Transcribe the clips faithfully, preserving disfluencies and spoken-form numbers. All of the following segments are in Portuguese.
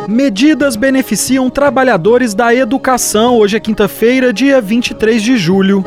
Medidas beneficiam trabalhadores da educação. Hoje é quinta-feira, dia vinte e três de julho.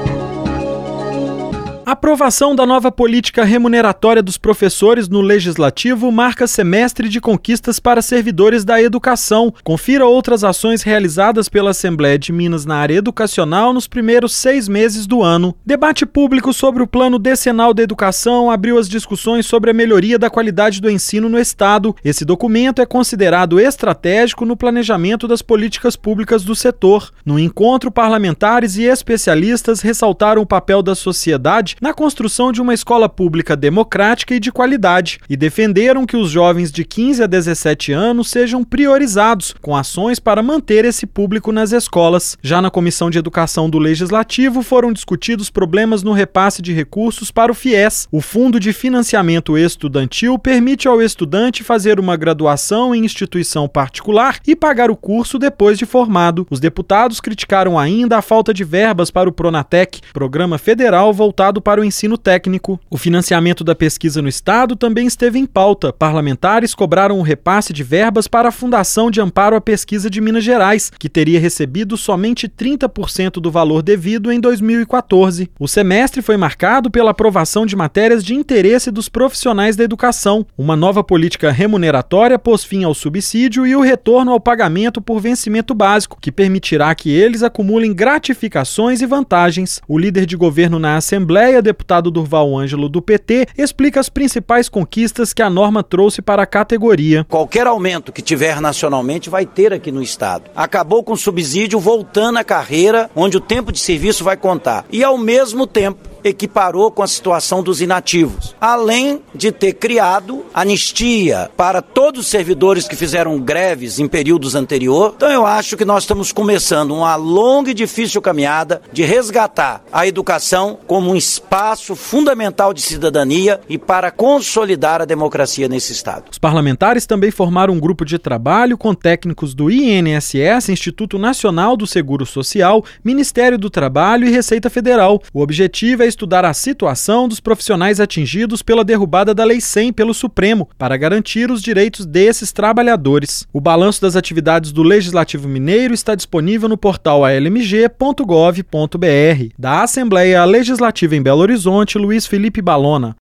A aprovação da nova política remuneratória dos professores no Legislativo marca semestre de conquistas para servidores da educação. Confira outras ações realizadas pela Assembleia de Minas na área educacional nos primeiros seis meses do ano. Debate público sobre o Plano Decenal da Educação abriu as discussões sobre a melhoria da qualidade do ensino no Estado. Esse documento é considerado estratégico no planejamento das políticas públicas do setor. No encontro, parlamentares e especialistas ressaltaram o papel da sociedade na construção de uma escola pública democrática e de qualidade, e defenderam que os jovens de quinze a dezessete anos sejam priorizados, com ações para manter esse público nas escolas. Já na Comissão de Educação do Legislativo foram discutidos problemas no repasse de recursos para o FIES. O Fundo de Financiamento Estudantil permite ao estudante fazer uma graduação em instituição particular e pagar o curso depois de formado. Os deputados criticaram ainda a falta de verbas para o Pronatec, programa federal voltado para o ensino técnico. O financiamento da pesquisa no Estado também esteve em pauta. Parlamentares cobraram o repasse de verbas para a Fundação de Amparo à Pesquisa de Minas Gerais, que teria recebido somente trinta por cento do valor devido em dois mil e quatorze. O semestre foi marcado pela aprovação de matérias de interesse dos profissionais da educação. Uma nova política remuneratória pôs fim ao subsídio e o retorno ao pagamento por vencimento básico, que permitirá que eles acumulem gratificações e vantagens. O líder de governo na Assembleia, deputado Durval Ângelo, do P T, explica as principais conquistas que a norma trouxe para a categoria. Qualquer aumento que tiver nacionalmente vai ter aqui no Estado. Acabou com o subsídio, voltando à carreira, onde o tempo de serviço vai contar. E, ao mesmo tempo, equiparou com a situação dos inativos, além de ter criado anistia para todos os servidores que fizeram greves em períodos anteriores. Então eu acho que nós estamos começando uma longa e difícil caminhada de resgatar a educação como um espaço fundamental de cidadania e para consolidar a democracia nesse Estado. Os parlamentares também formaram um grupo de trabalho com técnicos do I N S S, Instituto Nacional do Seguro Social, Ministério do Trabalho e Receita Federal. O objetivo é estudar a situação dos profissionais atingidos pela derrubada da Lei cem pelo Supremo, para garantir os direitos desses trabalhadores. O balanço das atividades do Legislativo Mineiro está disponível no portal a l m g ponto gov ponto b r. Da Assembleia Legislativa em Belo Horizonte, Luiz Felipe Balona.